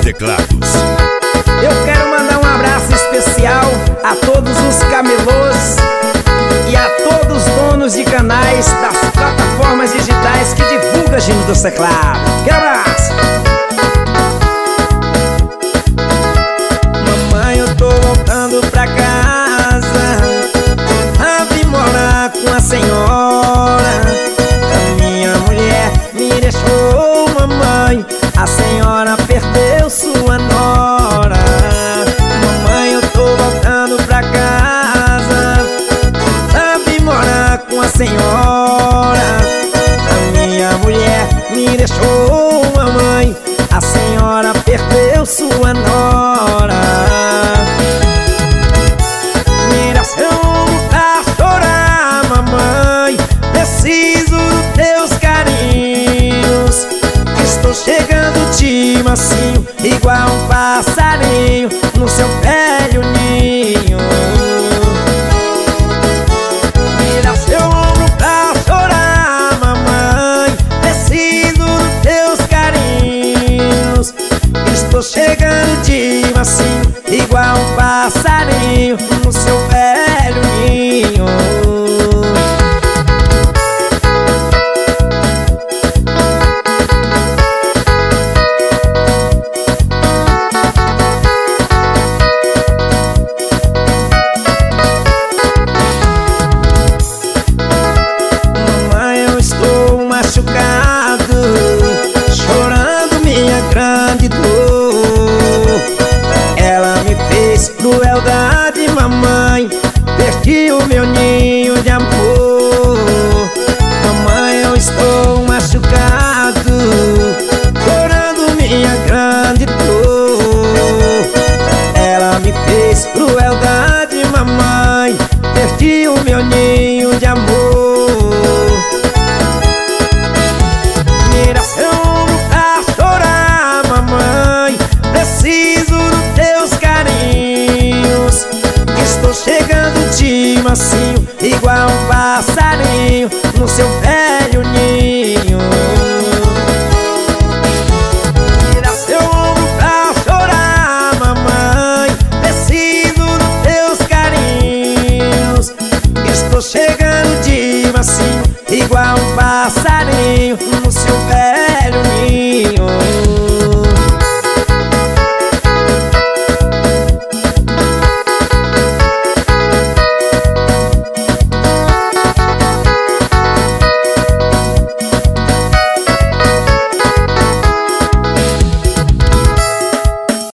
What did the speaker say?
teclados. Eu quero mandar um abraço especial a todos os camelôs e a todos os donos de canais das plataformas digitais que divulgam Gino dos Teclados. Aquele abraço! Mamãe, eu tô voltando pra casa, vim morar com a senhora. A minha mulher me deixou, mamãe, a senhora perdeu sua nora. Mamãe, eu tô voltando pra casa, vim morar com a senhora. A minha mulher me deixou, mamãe, a senhora perdeu sua nora. Me deixou pra chorar, mamãe, preciso dos teus carinhos. Estou chegando de mansinho, igual um passarinho no seu velho ninho. Me dá seu ombro pra chorar, mamãe, preciso dos teus carinhos. Estou chegando de mansinho,